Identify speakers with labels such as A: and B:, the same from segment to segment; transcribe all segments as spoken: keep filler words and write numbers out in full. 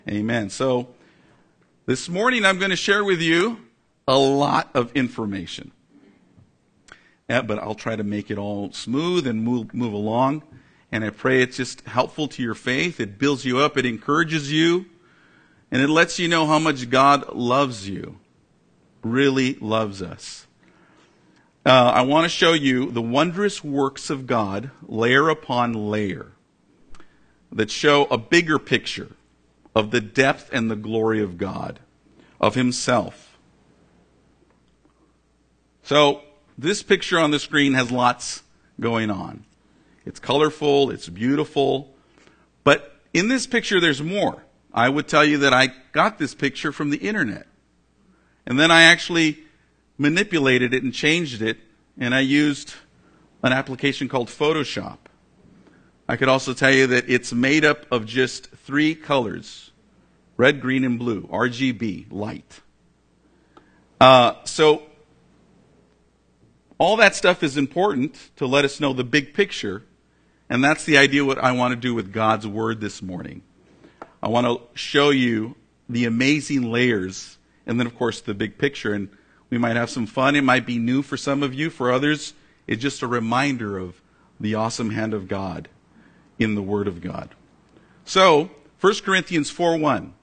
A: Amen. So this morning I'm going to share with you a lot of information. Yeah, but I'll try to make it all smooth and move, move along. And I pray it's just helpful to your faith. It builds you up. It encourages you. And it lets you know how much God loves you. Really loves us. Uh, I want to show you the wondrous works of God, layer upon layer, that show a bigger picture of the depth and the glory of God, of Himself. So, this picture on the screen has lots going on. It's colorful, it's beautiful, but in this picture there's more. I would tell you that I got this picture from the internet. And then I actually manipulated it and changed it, and I used an application called Photoshop. I could also tell you that it's made up of just three colors: red, green, and blue, R G B, light. Uh, so, all that stuff is important to let us know the big picture, and that's the idea what I want to do with God's Word this morning. I want to show you the amazing layers, and then, of course, the big picture, and we might have some fun. It might be new for some of you. For others, it's just a reminder of the awesome hand of God in the Word of God. So, First Corinthians four one.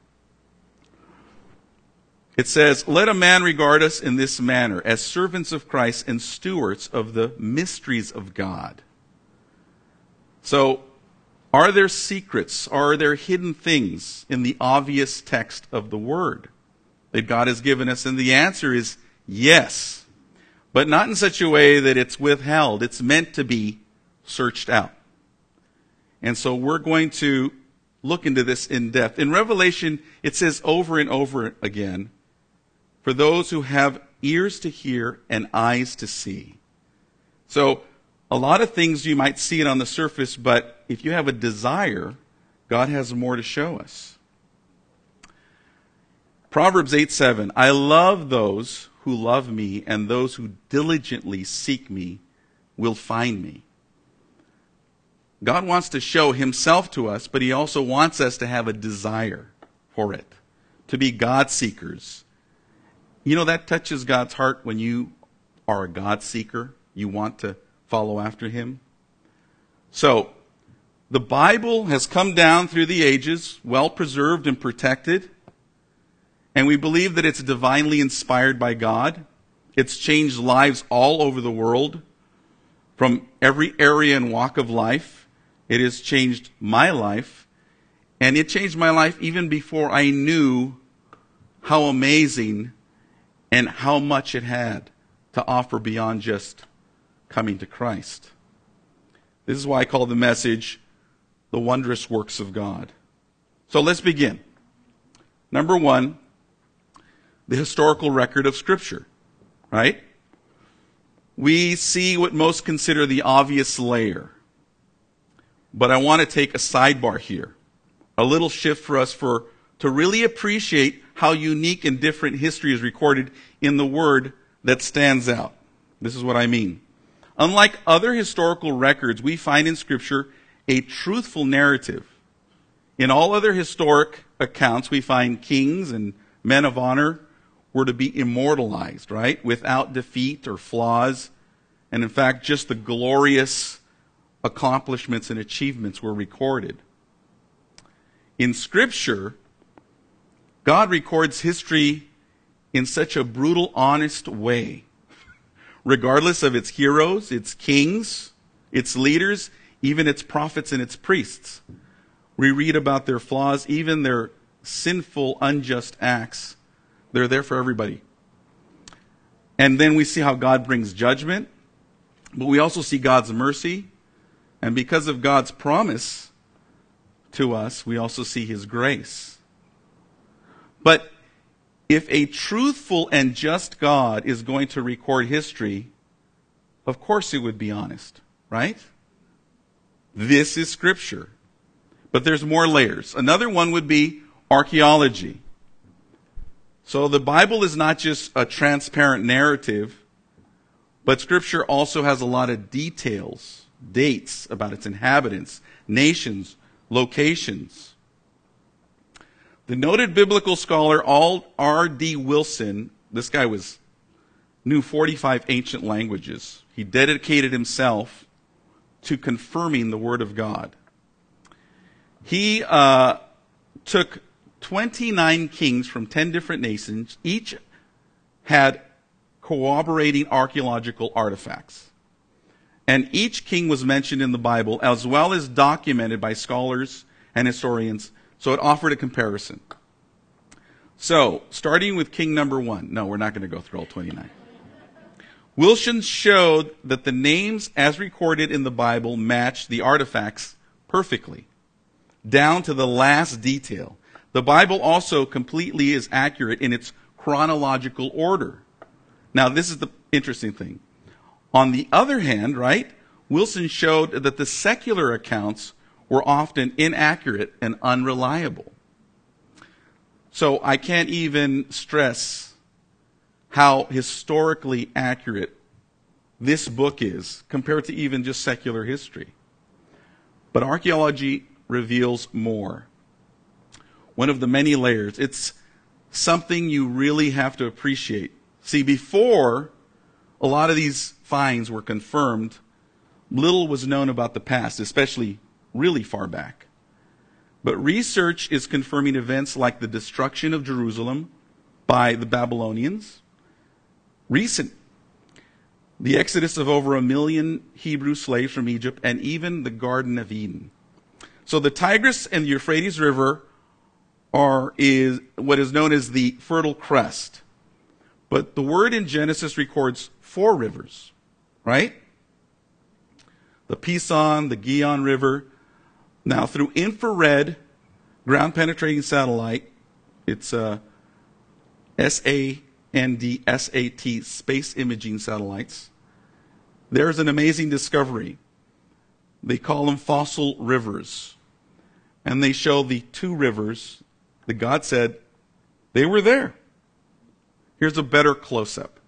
A: It says, "Let a man regard us in this manner, as servants of Christ and stewards of the mysteries of God." So, are there secrets? Are there hidden things in the obvious text of the Word that God has given us? And the answer is yes, but not in such a way that it's withheld. It's meant to be searched out. And so we're going to look into this in depth. In Revelation, it says over and over again, "For those who have ears to hear and eyes to see." So a lot of things you might see it on the surface, but if you have a desire, God has more to show us. Proverbs eight seven, "I love those who love me, and those who diligently seek me will find me." God wants to show Himself to us, but He also wants us to have a desire for it, to be God seekers. You know, that touches God's heart when you are a God seeker. You want to follow after Him. So, the Bible has come down through the ages, well preserved and protected. And we believe that it's divinely inspired by God. It's changed lives all over the world, from every area and walk of life. It has changed my life. And it changed my life even before I knew how amazing and how much it had to offer beyond just coming to Christ. This is why I call the message, "The Wondrous Works of God." So let's begin. Number one, the historical record of Scripture, right? We see what most consider the obvious layer. But I want to take a sidebar here, a little shift for us for to really appreciate how unique and different history is recorded in the Word that stands out. This is what I mean. Unlike other historical records, we find in Scripture a truthful narrative. In all other historic accounts, we find kings and men of honor were to be immortalized, right? Without defeat or flaws. And in fact, just the glorious accomplishments and achievements were recorded. In Scripture, God records history in such a brutal, honest way. Regardless of its heroes, its kings, its leaders, even its prophets and its priests. We read about their flaws, even their sinful, unjust acts. They're there for everybody. And then we see how God brings judgment, but we also see God's mercy. And because of God's promise to us, we also see His grace. But if a truthful and just God is going to record history, of course it would be honest, right? This is Scripture. But there's more layers. Another one would be archaeology. So the Bible is not just a transparent narrative, but Scripture also has a lot of details, dates about its inhabitants, nations, locations. The noted biblical scholar R D Wilson, this guy was knew forty-five ancient languages. He dedicated himself to confirming the Word of God. He uh, took twenty-nine kings from ten different nations. Each had corroborating archaeological artifacts. And each king was mentioned in the Bible, as well as documented by scholars and historians, so it offered a comparison. So, starting with king number one. No, we're not going to go through all twenty-nine. Wilson showed that the names as recorded in the Bible match the artifacts perfectly, down to the last detail. The Bible also completely is accurate in its chronological order. Now, this is the interesting thing. On the other hand, right, Wilson showed that the secular accounts were often inaccurate and unreliable. So I can't even stress how historically accurate this book is compared to even just secular history. But archaeology reveals more. One of the many layers. It's something you really have to appreciate. See, before a lot of these finds were confirmed, little was known about the past, especially really far back. But research is confirming events like the destruction of Jerusalem by the Babylonians, recent, the exodus of over a million Hebrew slaves from Egypt, and even the Garden of Eden. So the Tigris and the Euphrates River are is what is known as the Fertile Crest. But the word in Genesis records four rivers, right? The Pison, the Gihon River. Now, through infrared ground-penetrating satellite, it's a S A N D S A T, space imaging satellites, there's an amazing discovery. They call them fossil rivers. And they show the two rivers that God said they were there. Here's a better close-up.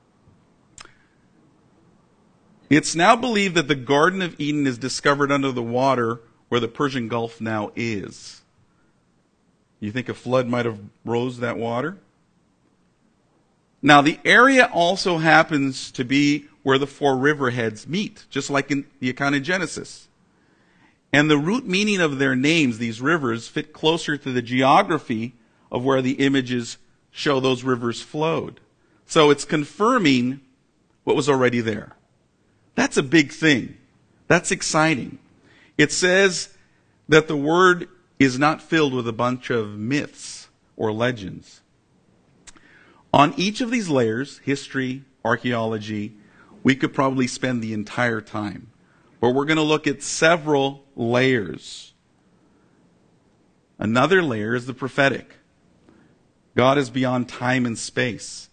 A: It's now believed that the Garden of Eden is discovered under the water where the Persian Gulf now is. You think a flood might have rose that water? Now, the area also happens to be where the four riverheads meet, just like in the account in Genesis. And the root meaning of their names, these rivers, fit closer to the geography of where the images show those rivers flowed. So it's confirming what was already there. That's a big thing. That's exciting. It says that the word is not filled with a bunch of myths or legends. On each of these layers, history, archaeology, we could probably spend the entire time. But we're going to look at several layers. Another layer is the prophetic. God is beyond time and space.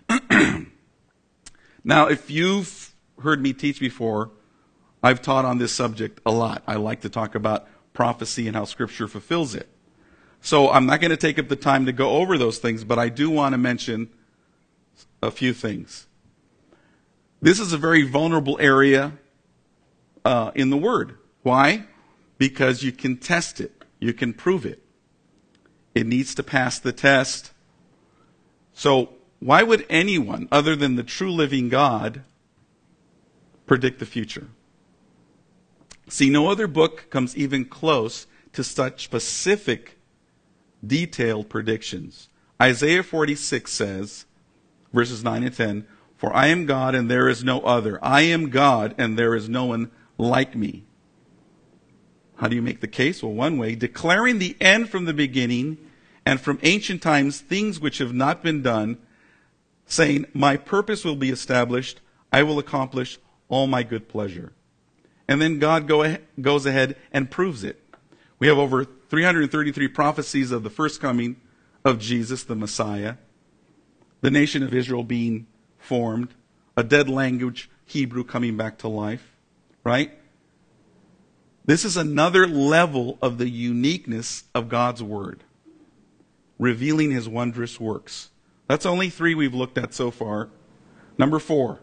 A: Now, if you've heard me teach before, I've taught on this subject a lot. I like to talk about prophecy and how Scripture fulfills it. So I'm not going to take up the time to go over those things, but I do want to mention a few things. This is a very vulnerable area uh, in the Word. Why? Because you can test it. You can prove it. It needs to pass the test. So why would anyone other than the true living God predict the future? See, no other book comes even close to such specific, detailed predictions. Isaiah forty-six says, verses nine and ten, "For I am God and there is no other. I am God and there is no one like me." How do you make the case? Well, one way, declaring the end from the beginning and from ancient times things which have not been done, saying, "My purpose will be established. I will accomplish all my good pleasure." And then God go ahead, goes ahead and proves it. We have over three hundred thirty-three prophecies of the first coming of Jesus, the Messiah, the nation of Israel being formed, a dead language, Hebrew, coming back to life, right? This is another level of the uniqueness of God's Word, revealing His wondrous works. That's only three we've looked at so far. Number four.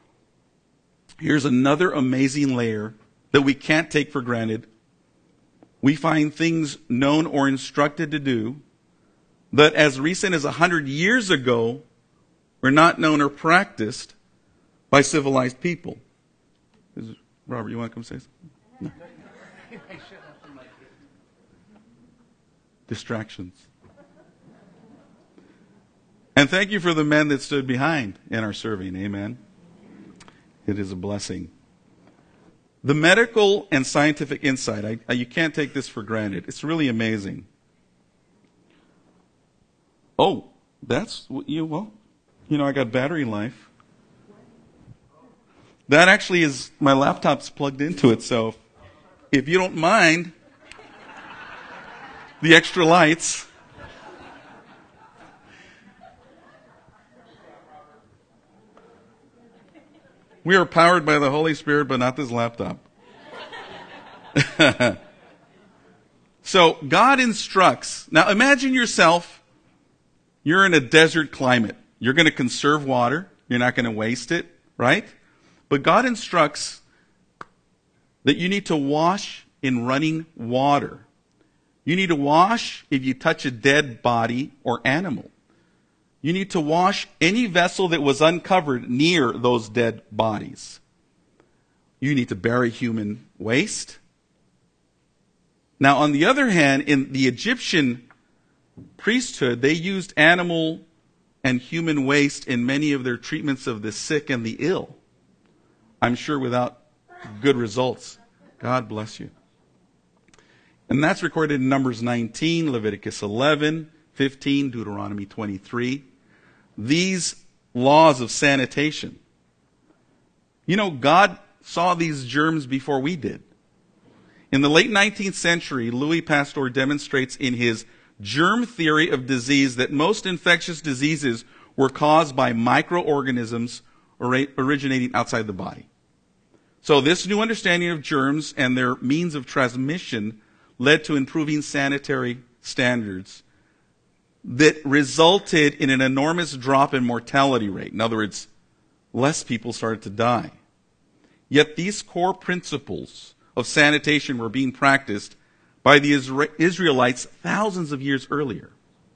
A: Here's another amazing layer that we can't take for granted. we find things known or instructed to do that as recent as a hundred years ago were not known or practiced by civilized people. Is, Robert, you want to come say something? No. Distractions. And thank you for the men that stood behind in our serving. Amen. It is a blessing. The medical and scientific insight, I, I, you can't take this for granted. It's really amazing. Oh, that's, you, well, you know, I got battery life. That actually is, my laptop's plugged into it, so if you don't mind the extra lights. We are powered by the Holy Spirit, but not this laptop. So God instructs. Now imagine yourself, you're in a desert climate. You're going to conserve water. You're not going to waste it, right? But God instructs that you need to wash in running water. You need to wash if you touch a dead body or animal. You need to wash any vessel that was uncovered near those dead bodies. You need to bury human waste. Now, on the other hand, in the Egyptian priesthood, they used animal and human waste in many of their treatments of the sick and the ill. I'm sure without good results. God bless you. And that's recorded in Numbers nineteen, Leviticus eleven, fifteen, Deuteronomy twenty-three. These laws of sanitation. You know, God saw these germs before we did. In the late nineteenth century, Louis Pasteur demonstrates in his germ theory of disease that most infectious diseases were caused by microorganisms originating outside the body. So this new understanding of germs and their means of transmission led to improving sanitary standards that resulted in an enormous drop in mortality rate. In other words, less people started to die. Yet these core principles of sanitation were being practiced by the Israelites thousands of years earlier.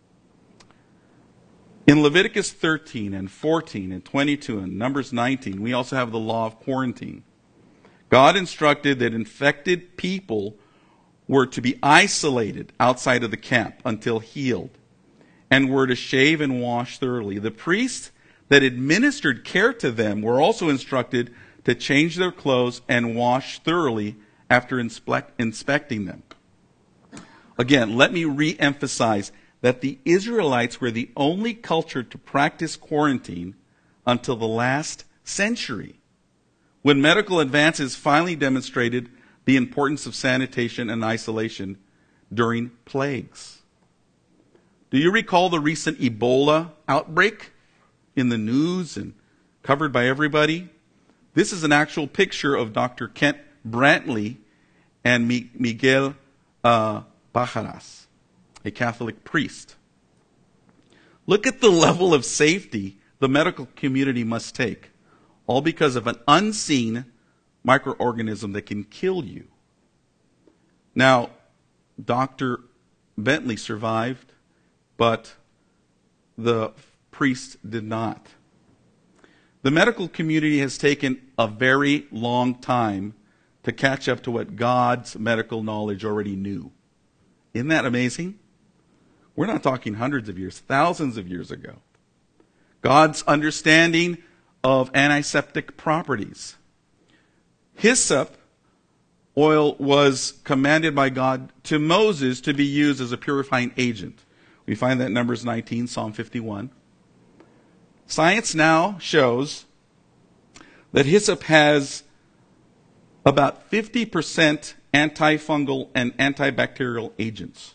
A: In Leviticus thirteen and fourteen and twenty-two and Numbers nineteen, we also have the law of quarantine. God instructed that infected people were to be isolated outside of the camp until healed, and were to shave and wash thoroughly. The priests that administered care to them were also instructed to change their clothes and wash thoroughly after inspect, inspecting them. Again, let me re-emphasize that the Israelites were the only culture to practice quarantine until the last century, when medical advances finally demonstrated the importance of sanitation and isolation during plagues. Do you recall the recent Ebola outbreak in the news and covered by everybody? This is an actual picture of Doctor Kent Brantley and Miguel uh, Bajaras, a Catholic priest. Look at the level of safety the medical community must take, all because of an unseen microorganism that can kill you. Now, Doctor Bentley survived, but the priest did not. The medical community has taken a very long time to catch up to what God's medical knowledge already knew. Isn't that amazing? We're not talking hundreds of years, thousands of years ago. God's understanding of antiseptic properties. Hyssop oil was commanded by God to Moses to be used as a purifying agent. We find that in Numbers nineteen, Psalm fifty-one. Science now shows that hyssop has about fifty percent antifungal and antibacterial agents.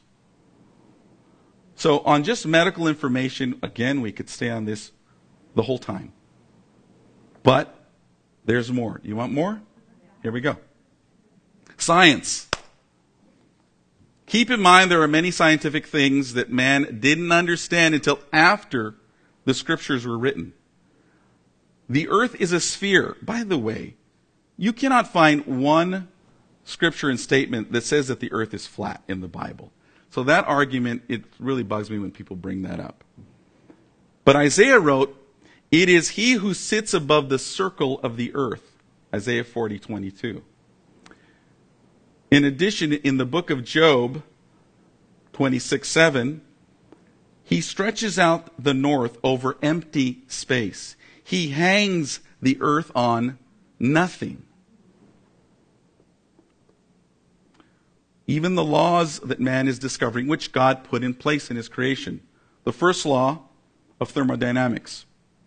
A: So on just medical information, again, we could stay on this the whole time. But there's more. You want more? Here we go. Science. Keep in mind there are many scientific things that man didn't understand until after the scriptures were written. The earth is a sphere. By the way, you cannot find one scripture and statement that says that the earth is flat in the Bible. So that argument, it really bugs me when people bring that up. But Isaiah wrote, "It is he who sits above the circle of the earth." Isaiah forty twenty-two. In addition, in the book of Job twenty-six seven, he stretches out the north over empty space. He hangs the earth on nothing. Even the laws that man is discovering, which God put in place in his creation. The first law of thermodynamics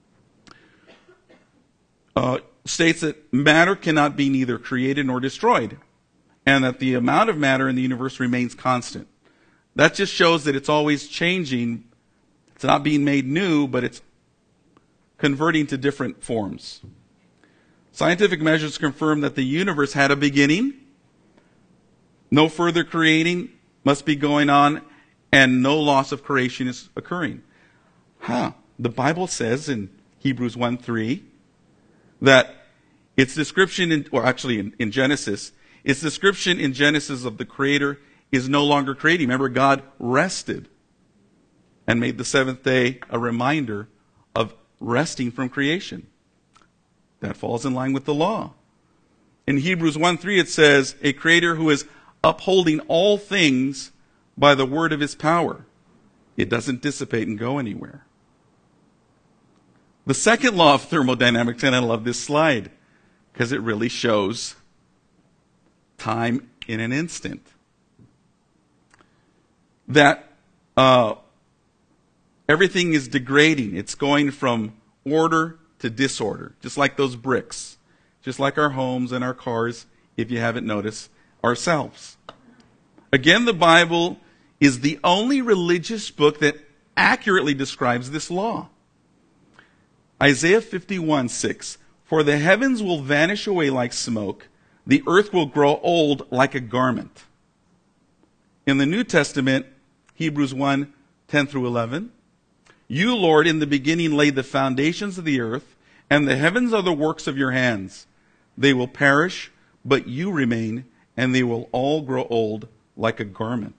A: uh, states that matter cannot be neither created nor destroyed, and that the amount of matter in the universe remains constant. That just shows that it's always changing. It's not being made new, but it's converting to different forms. Scientific measures confirm that the universe had a beginning. No further creating must be going on, and no loss of creation is occurring. Huh. The Bible says in Hebrews one three that its description, in, or actually in, in Genesis, its description in Genesis of the Creator is no longer creating. Remember, God rested and made the seventh day a reminder of resting from creation. That falls in line with the law. In Hebrews one three it says, a Creator who is upholding all things by the word of his power. It doesn't dissipate and go anywhere. The second law of thermodynamics, and I love this slide because it really shows time in an instant. That uh, everything is degrading. It's going from order to disorder, just like those bricks, just like our homes and our cars, if you haven't noticed, ourselves. Again, the Bible is the only religious book that accurately describes this law. Isaiah fifty-one six, for the heavens will vanish away like smoke, the earth will grow old like a garment. In the New Testament, Hebrews one ten through eleven, you, Lord, in the beginning laid the foundations of the earth, and the heavens are the works of your hands. They will perish, but you remain, and they will all grow old like a garment.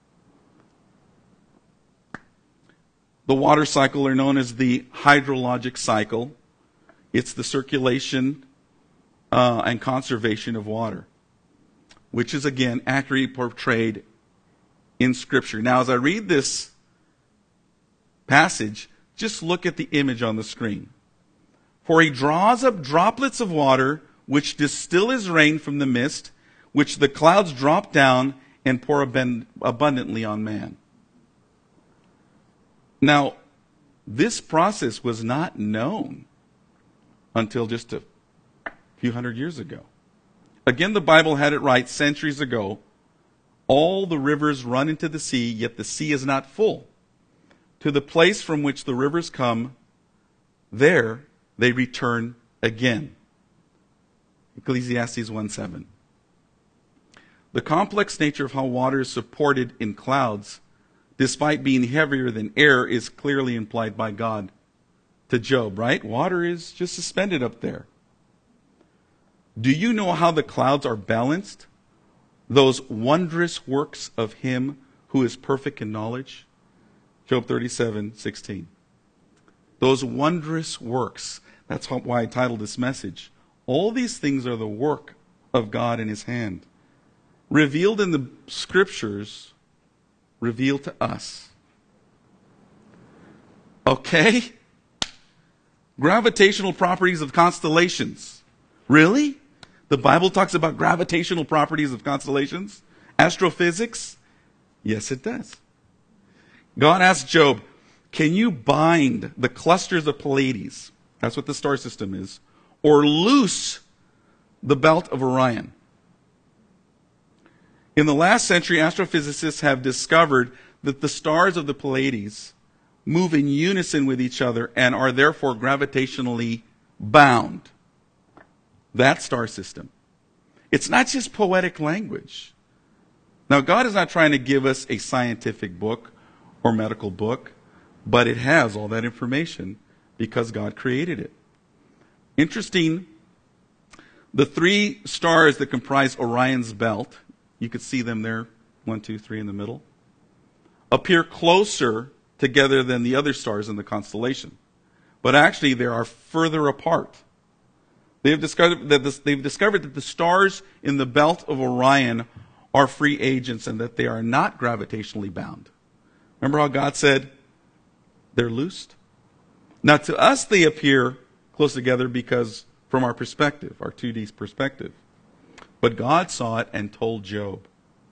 A: The water cycle are known as the hydrologic cycle. It's the circulation uh, and conservation of water, which is again accurately portrayed in Scripture. Now, as I read this passage, just look at the image on the screen. For he draws up droplets of water, which distill as rain from the mist, which the clouds drop down and pour abundantly on man. Now, this process was not known until just a few hundred years ago. Again, the Bible had it right centuries ago. All the rivers run into the sea, yet the sea is not full. To the place from which the rivers come, there they return again. Ecclesiastes one seven. The complex nature of how water is supported in clouds, despite being heavier than air, is clearly implied by God to Job, right? Water is just suspended up there. Do you know how the clouds are balanced? Those wondrous works of him who is perfect in knowledge? Job thirty-seven sixteen. Those wondrous works. That's why I titled this message. All these things are the work of God in his hand, revealed in the Scriptures, revealed to us. Okay? Gravitational properties of constellations. Really? The Bible talks about gravitational properties of constellations? Astrophysics? Yes, it does. God asked Job, can you bind the clusters of Pleiades? That's what the star system is. Or loose the belt of Orion. In the last century, astrophysicists have discovered that the stars of the Pleiades move in unison with each other and are therefore gravitationally bound. That star system. It's not just poetic language. Now, God is not trying to give us a scientific book or medical book, but it has all that information because God created it. Interesting, The three stars that comprise Orion's belt, you could see them there, one, two, three in the middle, appear closer together than the other stars in the constellation. But actually, they are further apart. They've discovered that this, they've discovered that the stars in the belt of Orion are free agents and that they are not gravitationally bound. Remember how God said they're loosed? Now, to us, they appear close together because from our perspective, our two D perspective. But God saw it and told Job.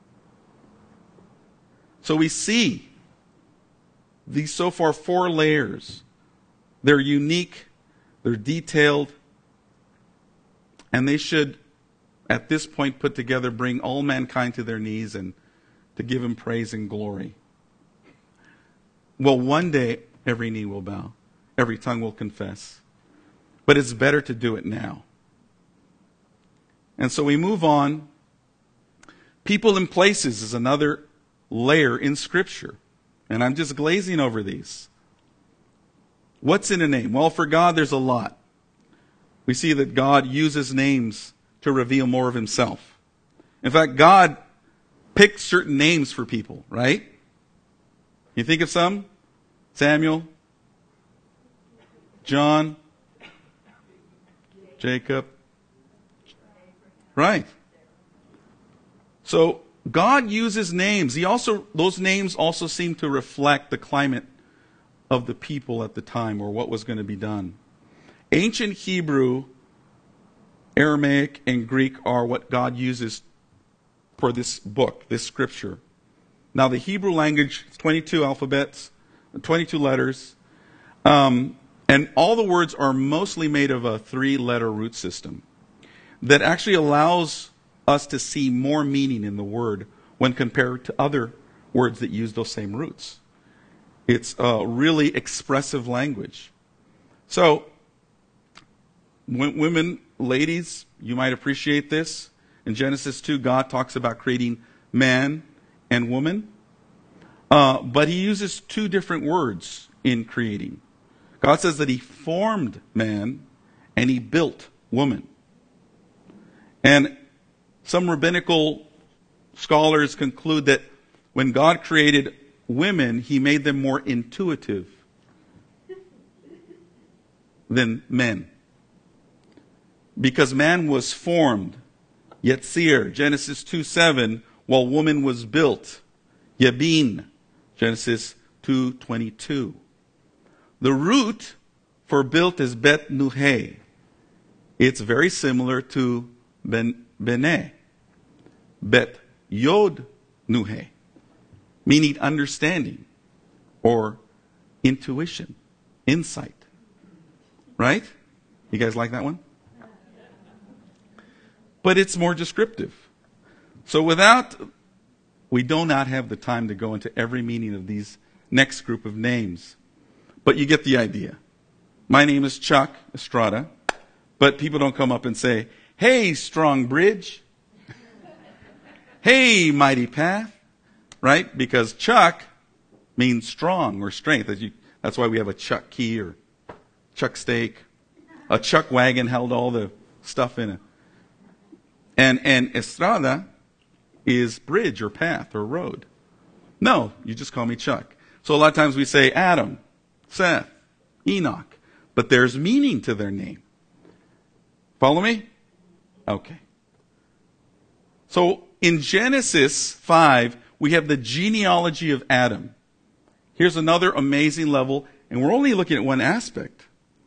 A: So we see these so far four layers. They're unique, they're detailed, and they should, at this point, put together, bring all mankind to their knees and to give him praise and glory. Well, one day, every knee will bow, every tongue will confess. But it's better to do it now. And so we move on. People and places is another layer in Scripture. And I'm just glazing over these. What's in a name? Well, for God, there's a lot. We see that God uses names to reveal more of himself. In fact, God picked certain names for people, right? You think of some? Samuel, John, Jacob. Right. So God uses names. He also, those names also seem to reflect the climate of the people at the time, or what was going to be done. Ancient Hebrew, Aramaic, and Greek are what God uses for this book, this scripture. Now, the Hebrew language, twenty-two alphabets, twenty-two letters, um, and all the words are mostly made of a three-letter root system that actually allows us to see more meaning in the word when compared to other words that use those same roots. It's a really expressive language. So, women, ladies, you might appreciate this. In Genesis two, God talks about creating man and woman. Uh, but he uses two different words in creating. God says that he formed man and he built woman. And some rabbinical scholars conclude that when God created women, he made them more intuitive than men. Because man was formed, Yetzir, Genesis two seven, while woman was built, Yabin, Genesis two twenty-two. The root for built is bet nuhe. It's very similar to ben, bene, bet yod nuhe, meaning understanding or intuition, insight. Right? You guys like that one? But it's more descriptive. So without, we do not have the time to go into every meaning of these next group of names. But you get the idea. My name is Chuck Estrada, but people don't come up and say, "Hey, Strong Bridge." "Hey, Mighty Path." Right? Because Chuck means strong or strength. As you, that's why we have a Chuck key or Chuck steak. A Chuck wagon held all the stuff in it. And, and Estrada is bridge or path or road. No, you just call me Chuck. So a lot of times we say Adam, Seth, Enoch. But there's meaning to their name. Follow me? Okay. So in Genesis five, we have the genealogy of Adam. Here's another amazing level, and we're only looking at one aspect.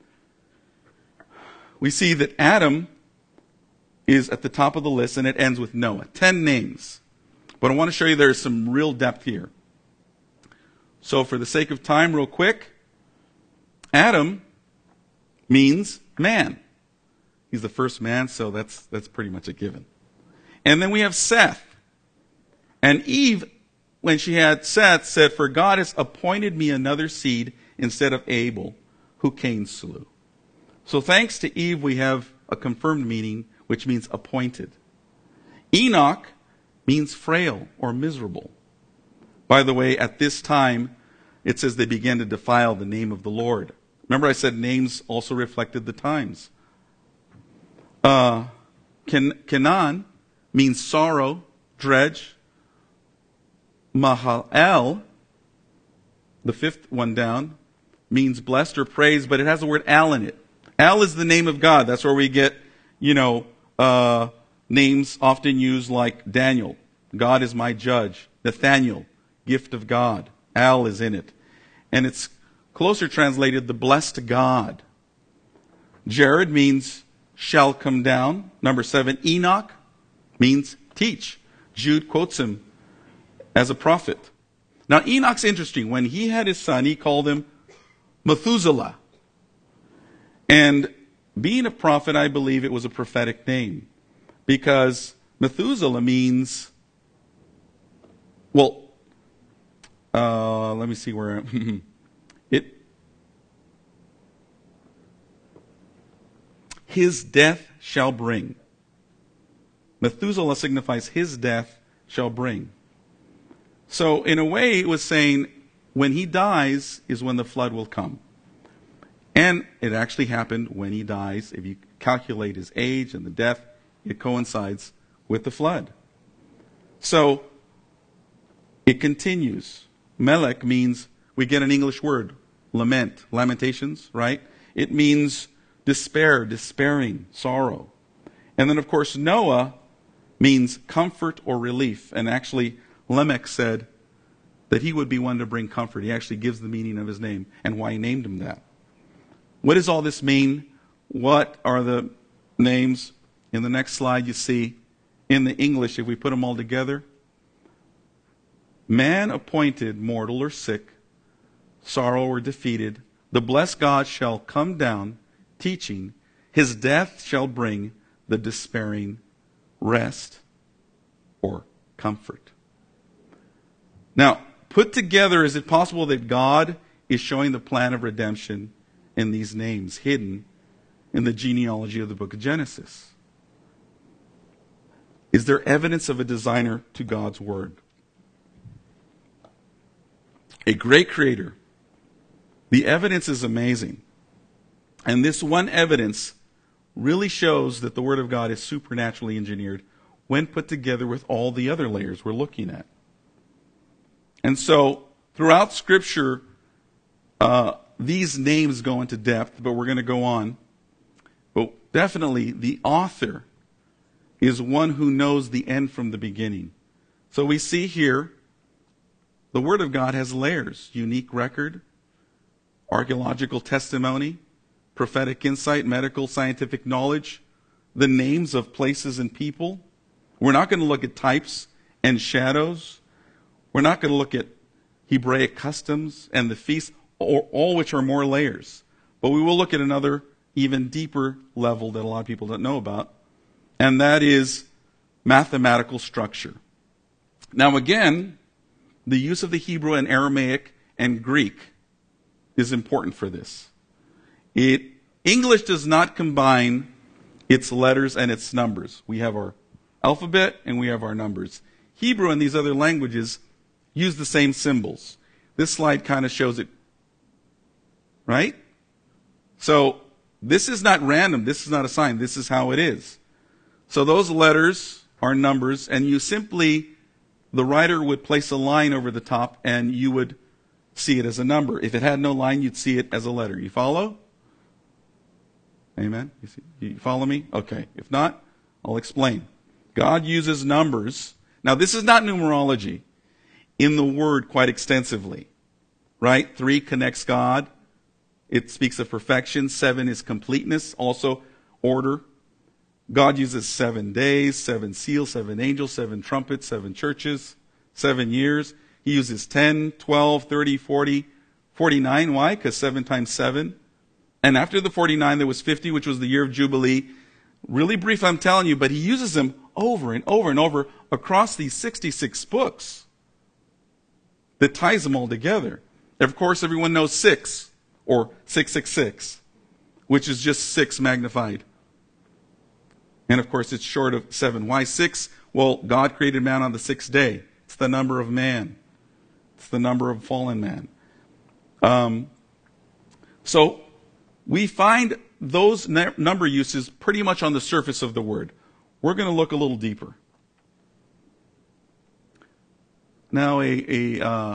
A: We see that Adam is at the top of the list, and it ends with Noah. Ten names. But I want to show you there's some real depth here. So for the sake of time, real quick, Adam means man. He's the first man, so that's that's pretty much a given. And then we have Seth. And Eve, when she had Seth, said, "For God has appointed me another seed instead of Abel, who Cain slew." So thanks to Eve, we have a confirmed meaning, which means appointed. Enoch means frail or miserable. By the way, at this time, it says they began to defile the name of the Lord. Remember I said names also reflected the times. Uh, Ken- Kenan means sorrow, dredge. Mahalel, the fifth one down, means blessed or praised, but it has the word al in it. Al is the name of God. That's where we get, you know, uh, names often used like Daniel. God is my judge. Nathaniel, gift of God. Al is in it. And it's closer translated, the blessed God. Jared means shall come down. Number seven, Enoch means teach. Jude quotes him as a prophet. Now Enoch's interesting. When he had his son, he called him Methuselah. And being a prophet, I believe it was a prophetic name. Because Methuselah means, well, uh, let me see where, it, his death shall bring. Methuselah signifies his death shall bring. So in a way it was saying when he dies is when the flood will come. And it actually happened when he dies. If you calculate his age and the death, it coincides with the flood. So it continues. Melech means, we get an English word, lament, lamentations, right? It means despair, despairing, sorrow. And then of course Noah means comfort or relief. And actually Lamech said that he would be one to bring comfort. He actually gives the meaning of his name and why he named him that. What does all this mean? What are the names? In the next slide you see, in the English, if we put them all together, man appointed, mortal or sick, sorrow or defeated, the blessed God shall come down, teaching, his death shall bring the despairing rest or comfort. Now, put together, is it possible that God is showing the plan of redemption in these names hidden in the genealogy of the book of Genesis? Is there evidence of a designer to God's word? A great creator. The evidence is amazing. And this one evidence really shows that the word of God is supernaturally engineered when put together with all the other layers we're looking at. And so, throughout Scripture, uh, these names go into depth, but we're going to go on. But definitely, the author is one who knows the end from the beginning. So we see here, the Word of God has layers. Unique record, archaeological testimony, prophetic insight, medical, scientific knowledge, the names of places and people. We're not going to look at types and shadows. We're not going to look at Hebraic customs and the feasts, or all which are more layers. But we will look at another, even deeper level that a lot of people don't know about, and that is mathematical structure. Now again, the use of the Hebrew and Aramaic and Greek is important for this. It, English does not combine its letters and its numbers. We have our alphabet and we have our numbers. Hebrew and these other languages use the same symbols. This slide kind of shows it. Right? So, this is not random. This is not a sign. This is how it is. So those letters are numbers, and you simply, the writer would place a line over the top, and you would see it as a number. If it had no line, you'd see it as a letter. You follow? Amen? You, see, you follow me? Okay. If not, I'll explain. God uses numbers. Now, this is not numerology in the Word quite extensively. Right? Three connects God. It speaks of perfection. Seven is completeness, also order. God uses seven days, seven seals, seven angels, seven trumpets, seven churches, seven years. He uses ten, twelve, thirty, forty, forty-nine. Why? Because seven times seven. And after the forty-nine, there was fifty, which was the year of Jubilee. Really brief, I'm telling you, but he uses them over and over and over across these sixty-six books that ties them all together. Of course, everyone knows six, or six six six, which is just six magnified. And of course, it's short of seven. Why six? Well, God created man on the sixth day. It's the number of man. It's the number of fallen man. Um, so, we find those number uses pretty much on the surface of the word. we're going to look a little deeper. Now, a, a uh,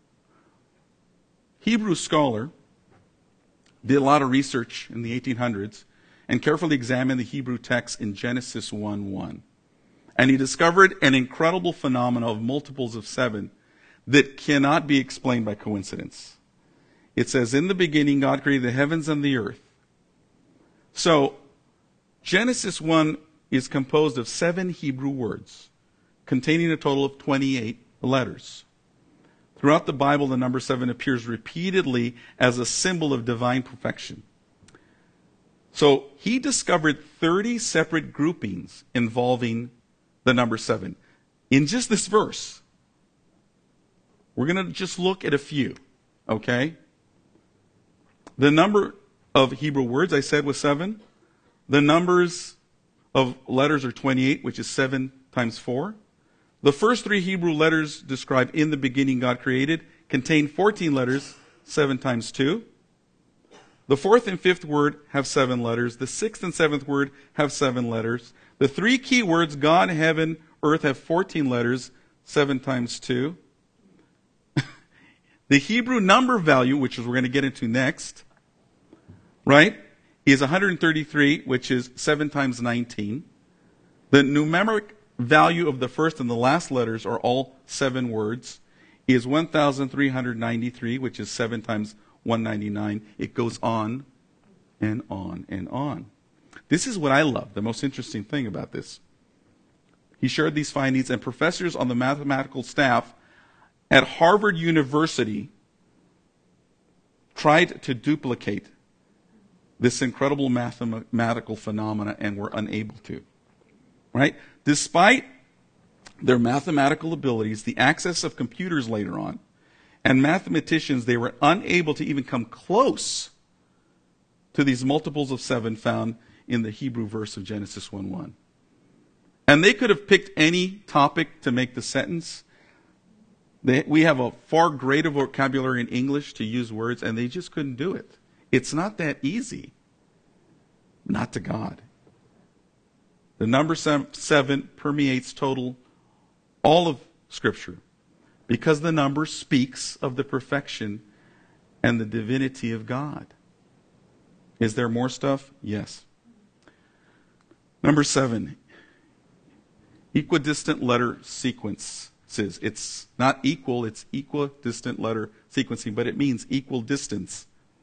A: Hebrew scholar did a lot of research in the eighteen hundreds and carefully examined the Hebrew text in Genesis one one. And he discovered an incredible phenomenon of multiples of seven that cannot be explained by coincidence. It says, in the beginning, God created the heavens and the earth. So, Genesis one is composed of seven Hebrew words, containing a total of twenty-eight letters. Throughout the Bible, the number seven appears repeatedly as a symbol of divine perfection. So, he discovered thirty separate groupings involving the number seven. In just this verse, we're going to just look at a few, okay? The number of Hebrew words, I said, was seven. The numbers of letters are twenty-eight, which is seven times four. The first three Hebrew letters describe in the beginning God created contain fourteen letters, seven times two. The fourth and fifth word have seven letters. The sixth and seventh word have seven letters. The three key words, God, heaven, earth, have fourteen letters, seven times two. The Hebrew number value, which is we're going to get into next, right, is one hundred thirty-three, which is seven times nineteen. The numeric value of the first and the last letters are all seven words, is one thousand three hundred ninety-three, which is seven times one hundred ninety-nine. It goes on and on and on. This is what I love, the most interesting thing about this. He shared these findings, and professors on the mathematical staff at Harvard University tried to duplicate this incredible mathematical phenomena and were unable to. Right? Despite their mathematical abilities, the access of computers later on, and mathematicians, they were unable to even come close to these multiples of seven found in the Hebrew verse of Genesis one one. And they could have picked any topic to make the sentence. They, we have a far greater vocabulary in English to use words, and they just couldn't do it. It's not that easy. Not to God. The number seven permeates total all of Scripture because the number speaks of the perfection and the divinity of God. Is there more stuff? Yes. Number seven, equidistant letter sequences. It's not equal, it's equidistant letter sequencing, but it means equal distance.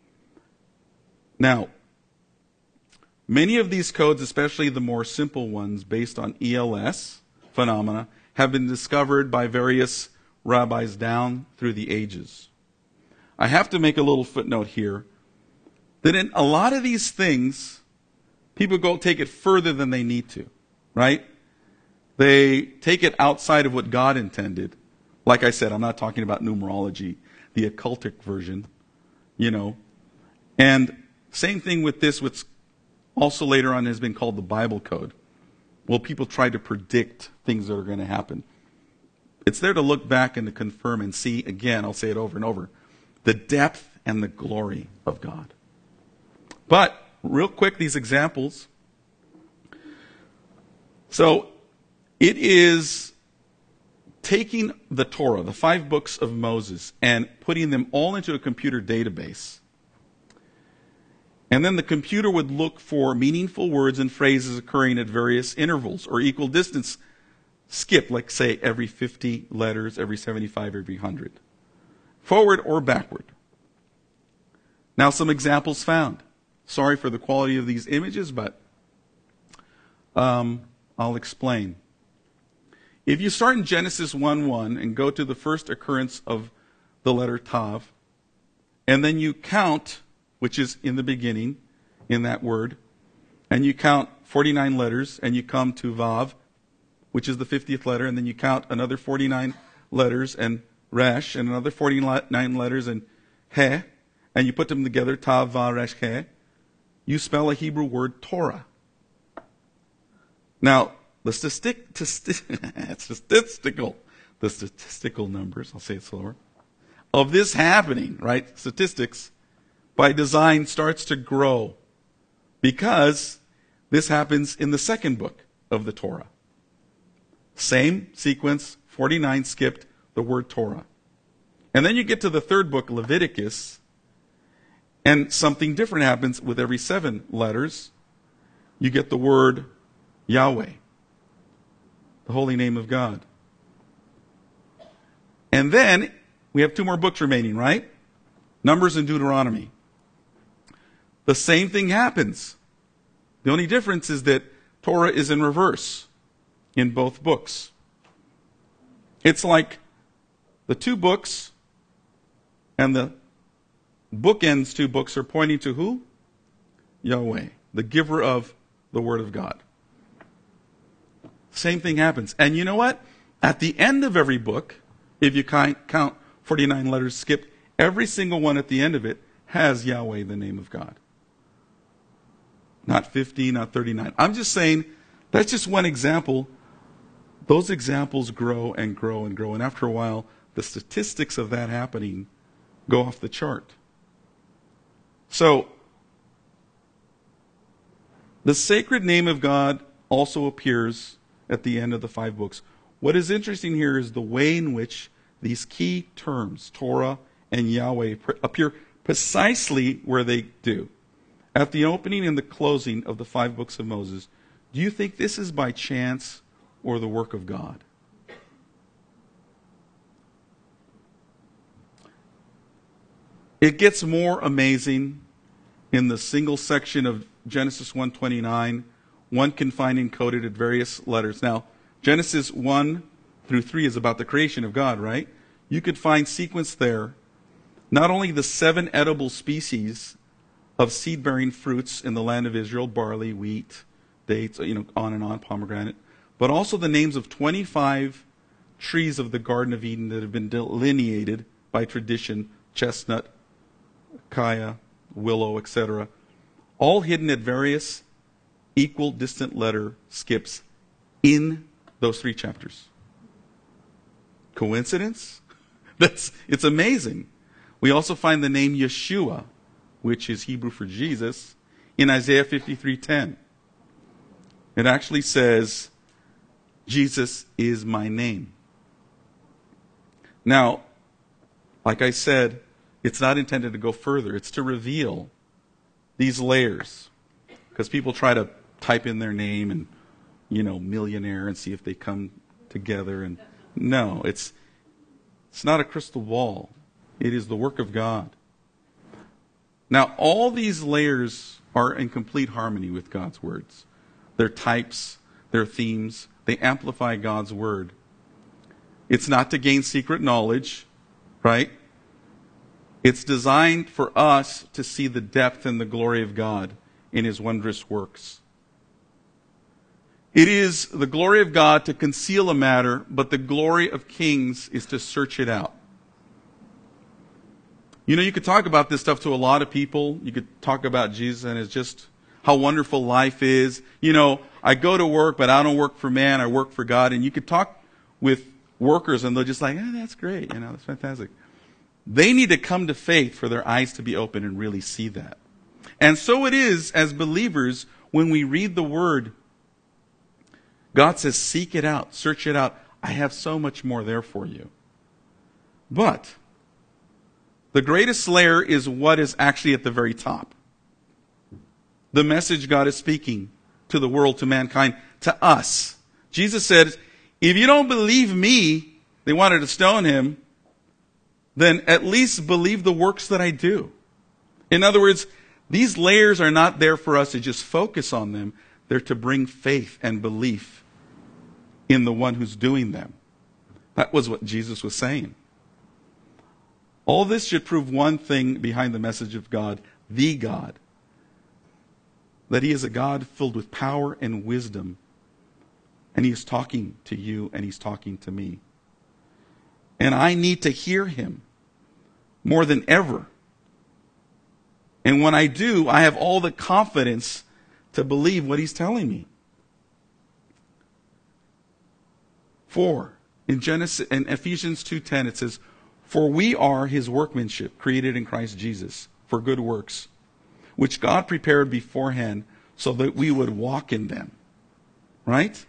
A: Now, many of these codes, especially the more simple ones based on E L S phenomena, have been discovered by various rabbis down through the ages. I have to make a little footnote here that in a lot of these things, people go take it further than they need to, right? They take it outside of what God intended. Like I said, I'm not talking about numerology, the occultic version, you know. And same thing with this, which also later on has been called the Bible Code. Well, people try to predict things that are going to happen. It's there to look back and to confirm and see, again, I'll say it over and over, the depth and the glory of God. But, real quick, these examples. So, it is taking the Torah, the five books of Moses, and putting them all into a computer database. And then the computer would look for meaningful words and phrases occurring at various intervals or equal distance, skip, like say every fifty letters, every seventy-five, every one hundred. Forward or backward. Now some examples found. Sorry for the quality of these images, but um, I'll explain. If you start in Genesis one one and go to the first occurrence of the letter Tav, and then you count, which is in the beginning, in that word, and you count forty-nine letters, and you come to Vav, which is the fiftieth letter, and then you count another forty-nine letters, and Resh, and another forty-nine letters, and He, and you put them together, Tav, Va, Resh, He, you spell a Hebrew word, Torah. Now, the statistic, statistical, the statistical numbers, I'll say it slower, of this happening, right, statistics, by design starts to grow because this happens in the second book, of the Torah. Same sequence, forty-nine skipped the word Torah. And then you get to the third book, Leviticus, and something different happens with every seven letters. You get the word Yahweh, the holy name of God. And then we have two more books remaining, right? Numbers and Deuteronomy. The same thing happens. The only difference is that Torah is in reverse in both books. It's like the two books and the bookends two books are pointing to who? Yahweh, the giver of the Word of God. Same thing happens. And you know what? At the end of every book, if you count forty-nine letters skipped, every single one at the end of it has Yahweh, the name of God. Not fifty, not thirty-nine. I'm just saying, that's just one example. Those examples grow and grow and grow. And after a while, the statistics of that happening go off the chart. So, the sacred name of God also appears at the end of the five books. What is interesting here is the way in which these key terms, Torah and Yahweh, appear precisely where they do. At the opening and the closing of the five books of Moses, do you think this is by chance or the work of God? It gets more amazing in the single section of Genesis one twenty-nine. One can find encoded at various letters. Now, Genesis one through three is about the creation of God, right? You could find sequence there not only the seven edible species of seed-bearing fruits in the land of Israel, barley, wheat, dates, you know, on and on, pomegranate, but also the names of twenty-five trees of the Garden of Eden that have been delineated by tradition, chestnut, acacia, willow, et cetera, all hidden at various equal distant letter skips in those three chapters. Coincidence? That's, it's amazing. We also find the name Yeshua, which is Hebrew for Jesus, in Isaiah fifty-three ten. It actually says, Jesus is my name. Now, like I said, it's not intended to go further. It's to reveal these layers. Because people try to type in their name and, you know, millionaire and see if they come together. And no, it's it's not a crystal ball. It is the work of God. Now, all these layers are in complete harmony with God's words. They're types, they're themes, they amplify God's word. It's not to gain secret knowledge, right? It's designed for us to see the depth and the glory of God in His wondrous works. It is the glory of God to conceal a matter, but the glory of kings is to search it out. You know, you could talk about this stuff to a lot of people. You could talk about Jesus and it's just how wonderful life is. You know, I go to work, but I don't work for man, I work for God. And you could talk with workers and they're just like, eh, that's great, you know, that's fantastic. They need to come to faith for their eyes to be open and really see that. And so it is as believers when we read the Word. God says, seek it out, search it out. I have so much more there for you. But the greatest layer is what is actually at the very top. The message God is speaking to the world, to mankind, to us. Jesus said, if you don't believe me, they wanted to stone him, then at least believe the works that I do. In other words, these layers are not there for us to just focus on them. They're to bring faith and belief in the one who's doing them. That was what Jesus was saying. All this should prove one thing behind the message of God, the God. That He is a God filled with power and wisdom. And He is talking to you and He's talking to me. And I need to hear Him more than ever. And when I do, I have all the confidence to believe what He's telling me. Four, in Genesis, in Ephesians two ten, it says, for we are His workmanship, created in Christ Jesus, for good works, which God prepared beforehand so that we would walk in them. Right?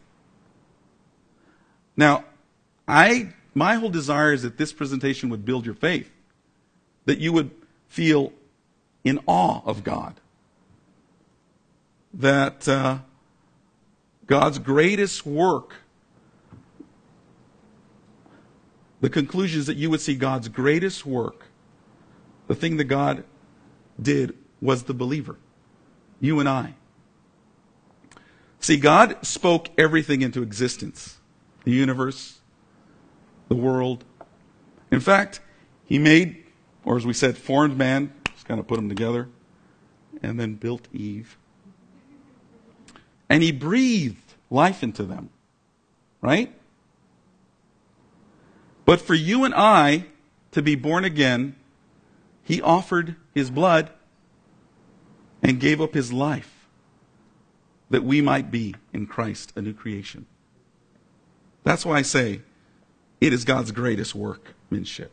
A: Now, I my whole desire is that this presentation would build your faith. That you would feel in awe of God. That uh, God's greatest work, the conclusion is that you would see God's greatest work, the thing that God did, was the believer. You and I. See, God spoke everything into existence. The universe, the world. In fact, He made, or as we said, formed man, just kind of put them together, and then built Eve. And He breathed life into them. Right? But for you and I to be born again, He offered His blood and gave up His life that we might be in Christ a new creation. That's why I say it is God's greatest workmanship.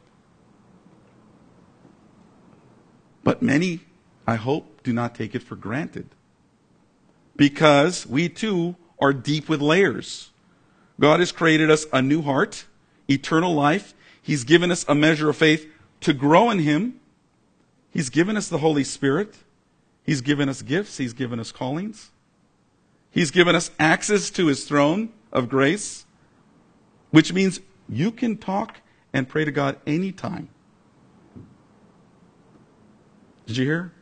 A: But many, I hope, do not take it for granted. Because we too are deep with layers. God has created us a new heart, eternal life. He's given us a measure of faith to grow in Him. He's given us the Holy Spirit. He's given us gifts. He's given us callings. He's given us access to His throne of grace, which means you can talk and pray to God anytime. Did you hear?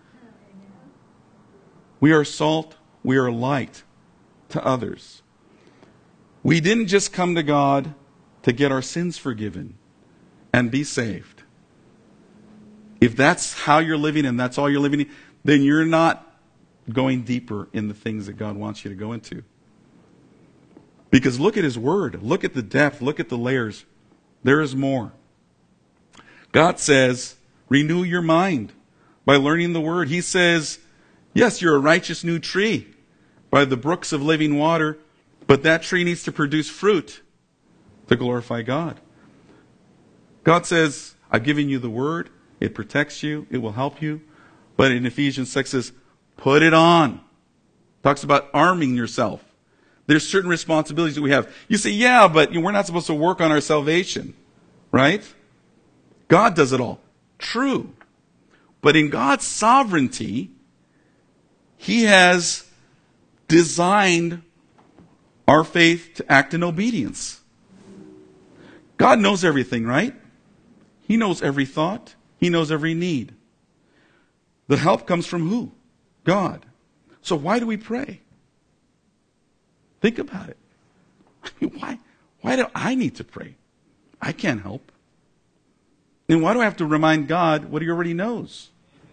A: We are salt. We are light to others. We didn't just come to God to get our sins forgiven and be saved. If that's how you're living and that's all you're living, then you're not going deeper in the things that God wants you to go into. Because look at His Word. Look at the depth. Look at the layers. There is more. God says, renew your mind by learning the Word. He says, yes, you're a righteous new tree by the brooks of living water, but that tree needs to produce fruit to glorify God. God says, I've given you the Word. It protects you. It will help you. But in Ephesians six says, put it on. Talks about arming yourself. There's certain responsibilities that we have. You say, yeah, but we're not supposed to work on our salvation. Right? God does it all. True. But in God's sovereignty, He has designed our faith to act in obedience. God knows everything, right? He knows every thought. He knows every need. The help comes from who? God. So why do we pray? Think about it. I mean, why, why do I need to pray? I can't help. And why do I have to remind God what He already knows?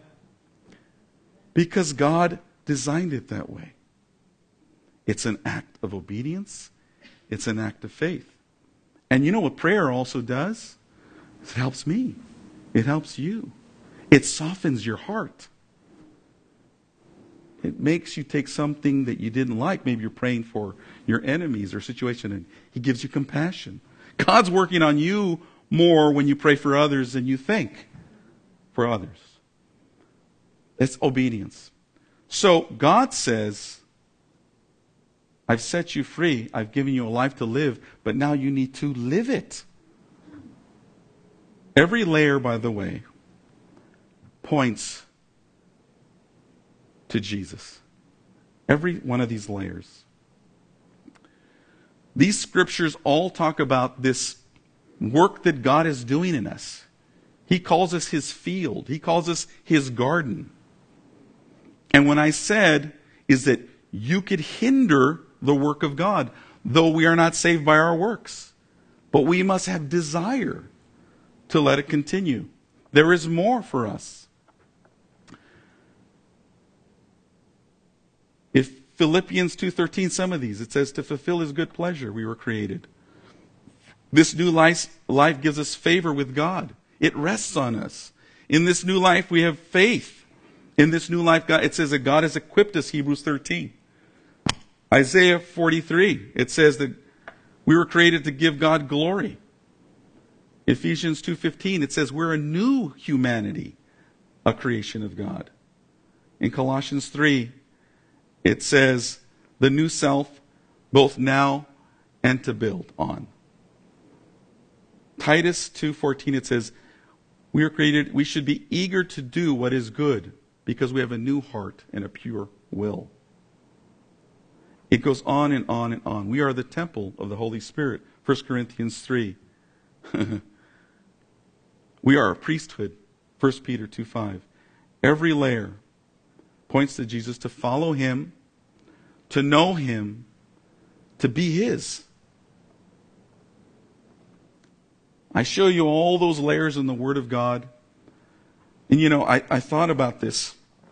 A: Because God designed it that way. It's an act of obedience. It's an act of faith. And you know what prayer also does? It helps me. It helps you. It softens your heart. It makes you take something that you didn't like. Maybe you're praying for your enemies or situation, and He gives you compassion. God's working on you more when you pray for others than you think for others. It's obedience. So God says, I've set you free. I've given you a life to live, but now you need to live it. Every layer, by the way, points to Jesus. Every one of these layers. These scriptures all talk about this work that God is doing in us. He calls us His field. He calls us His garden. And when I said is that you could hinder the work of God, though we are not saved by our works. But we must have desire to let it continue. There is more for us. If Philippians two thirteen, some of these, it says to fulfill His good pleasure we were created. This new life, life gives us favor with God. It rests on us. In this new life we have faith. In this new life, God, it says that God has equipped us, Hebrews thirteen. Isaiah forty-three, it says that we were created to give God glory. Ephesians two fifteen, it says we're a new humanity, a creation of God. In Colossians three, it says the new self both now and to build on. Titus two fourteen, it says, we are created, we should be eager to do what is good because we have a new heart and a pure will. It goes on and on and on. We are the temple of the Holy Spirit. First Corinthians three. We are a priesthood. First Peter two five. Every layer points to Jesus, to follow him, to know him, to be his. I show you all those layers in the Word of God. And you know, I, I thought about this.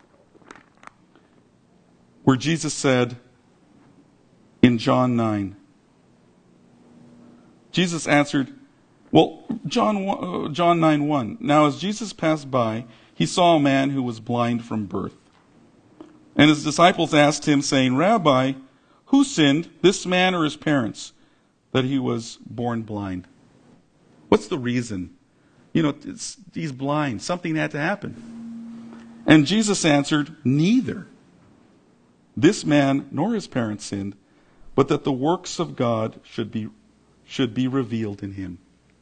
A: Where Jesus said in John nine, Jesus answered, well, John, uh, John nine one. Now as Jesus passed by, he saw a man who was blind from birth. And his disciples asked him, saying, Rabbi, who sinned, this man or his parents, that he was born blind? What's the reason? You know, it's, he's blind. Something had to happen. And Jesus answered, neither this man nor his parents sinned, but that the works of God should be, should be revealed in him.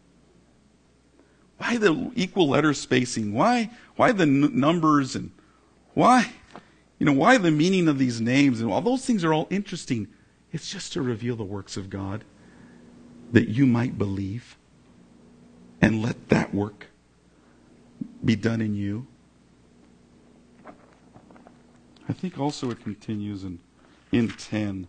A: Why the equal letter spacing? Why, why the n- numbers? And why, you know, why the meaning of these names? And all those things are all interesting. It's just to reveal the works of God, that you might believe. And let that work be done in you. I think also it continues in, in ten.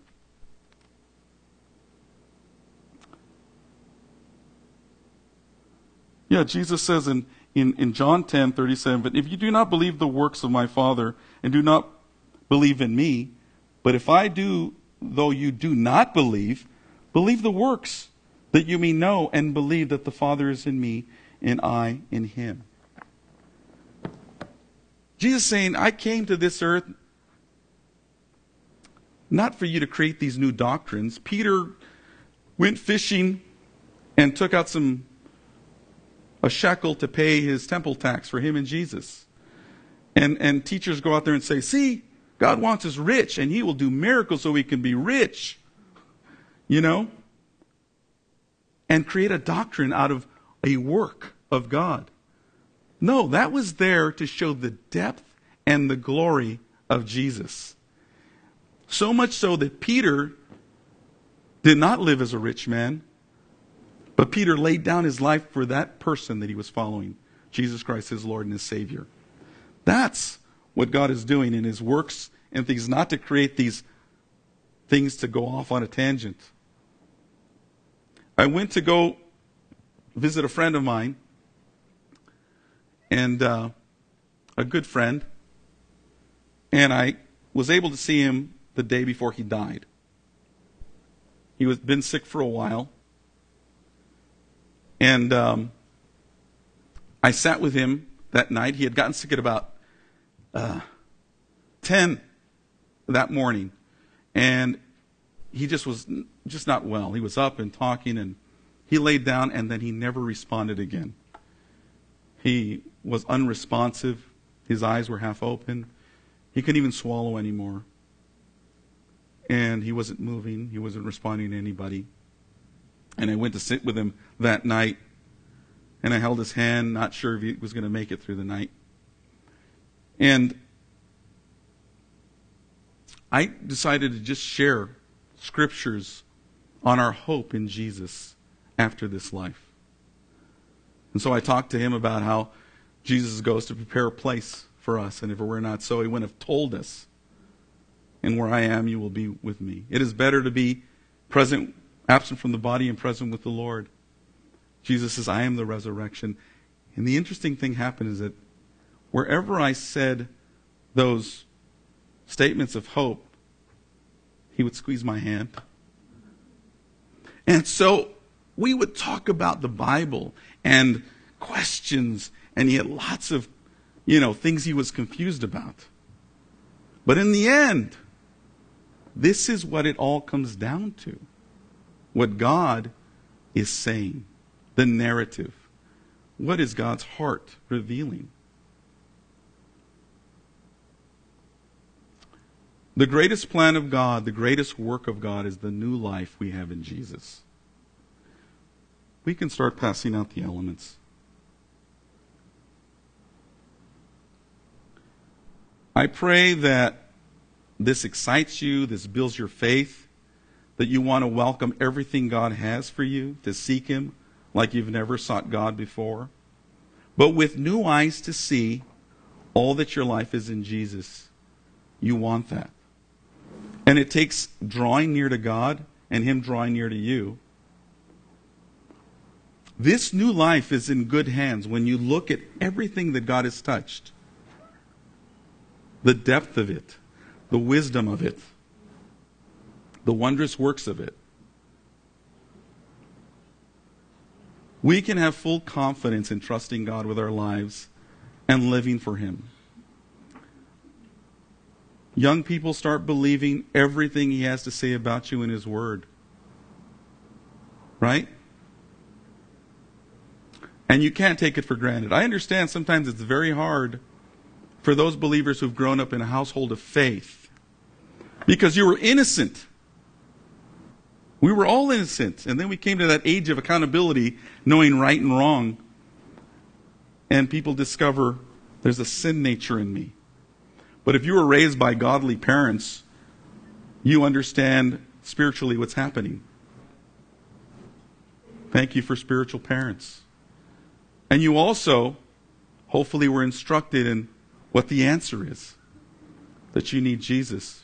A: Yeah, Jesus says in, in, in John ten thirty-seven, but if you do not believe the works of my Father, and do not believe in me, but if I do, though you do not believe, believe the works, that you may know and believe that the Father is in me and I in him. Jesus is saying, I came to this earth not for you to create these new doctrines. Peter went fishing and took out some a shekel to pay his temple tax for him and Jesus. And, and teachers go out there and say, see, God wants us rich and he will do miracles so we can be rich. You know? And create a doctrine out of a work of God. No, that was there to show the depth and the glory of Jesus. So much so that Peter did not live as a rich man, but Peter laid down his life for that person that he was following, Jesus Christ, his Lord and his Savior. That's what God is doing in his works and things, not to create these things to go off on a tangent. I went to go visit a friend of mine, and uh, a good friend, and I was able to see him the day before he died. He was been sick for a while, and um, I sat with him that night. He had gotten sick at about uh, ten that morning, and he just was just not well. He was up and talking, and he laid down, and then he never responded again. He was unresponsive. His eyes were half open. He couldn't even swallow anymore. And he wasn't moving. He wasn't responding to anybody. And I went to sit with him that night, and I held his hand, not sure if he was going to make it through the night. And I decided to just share scriptures on our hope in Jesus after this life. And so I talked to him about how Jesus goes to prepare a place for us, and if it were not so, he wouldn't have told us. And where I am, you will be with me. It is better to be present, absent from the body and present with the Lord. Jesus says, I am the resurrection. And the interesting thing happened is that wherever I said those statements of hope, he would squeeze my hand. And so we would talk about the Bible and questions, and he had lots of, you know, things he was confused about. But in the end, this is what it all comes down to. What God is saying. The narrative. What is God's heart revealing? The greatest plan of God, the greatest work of God is the new life we have in Jesus. We can start passing out the elements. I pray that this excites you, this builds your faith, that you want to welcome everything God has for you, to seek Him like you've never sought God before, but with new eyes to see all that your life is in Jesus. You want that. And it takes drawing near to God and Him drawing near to you. This new life is in good hands when you look at everything that God has touched. The depth of it, the wisdom of it, the wondrous works of it. We can have full confidence in trusting God with our lives and living for Him. Young people, start believing everything He has to say about you in His Word. Right? And you can't take it for granted. I understand sometimes it's very hard for those believers who've grown up in a household of faith, because you were innocent. We were all innocent. And then we came to that age of accountability, knowing right and wrong. And people discover there's a sin nature in me. But if you were raised by godly parents, you understand spiritually what's happening. Thank you for spiritual parents. And you also, hopefully, were instructed in what the answer is. That you need Jesus.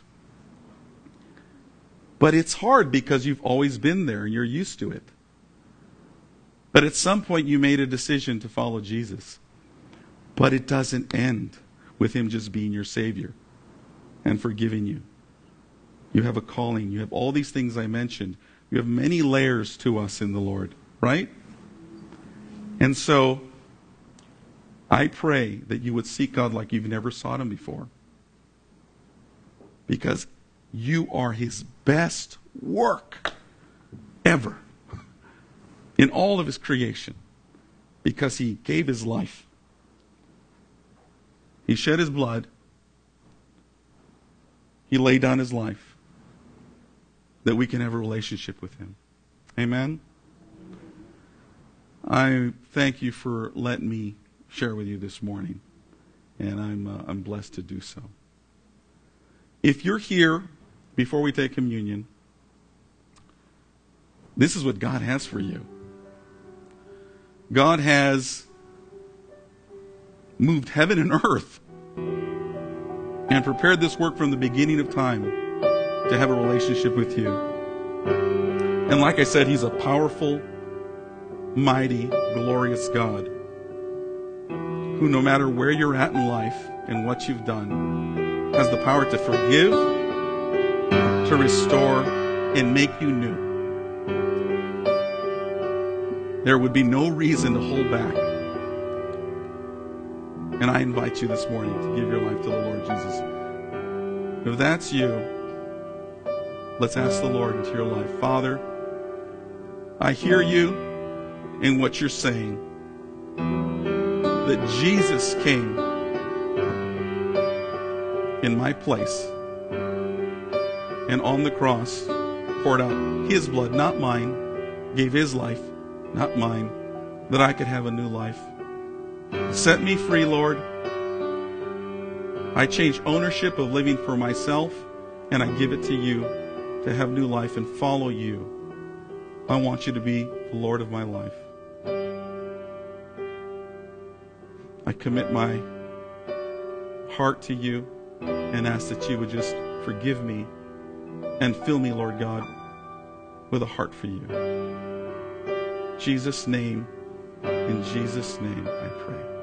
A: But it's hard because you've always been there and you're used to it. But at some point you made a decision to follow Jesus. But it doesn't end with Him just being your Savior and forgiving you. You have a calling. You have all these things I mentioned. You have many layers to us in the Lord, right? And so, I pray that you would seek God like you've never sought Him before. Because you are His best work ever in all of His creation. Because He gave His life. He shed His blood. He laid down His life that we can have a relationship with Him. Amen? I thank you for letting me share with you this morning. And I'm, uh, I'm blessed to do so. If you're here before we take communion, this is what God has for you. God has moved heaven and earth and prepared this work from the beginning of time to have a relationship with you. And like I said, He's a powerful, mighty, glorious God who, no matter where you're at in life and what you've done, has the power to forgive, to restore, and make you new. There would be no reason to hold back. And I invite you this morning to give your life to the Lord Jesus. If that's you, let's ask the Lord into your life. Father, I hear you in what you're saying. That Jesus came in my place and on the cross poured out His blood, not mine, gave His life, not mine, that I could have a new life. Set me free, Lord. I change ownership of living for myself, and I give it to you to have new life and follow you. I want you to be the Lord of my life. I commit my heart to you and ask that you would just forgive me and fill me, Lord God, with a heart for you. In Jesus' name, in Jesus' name I pray.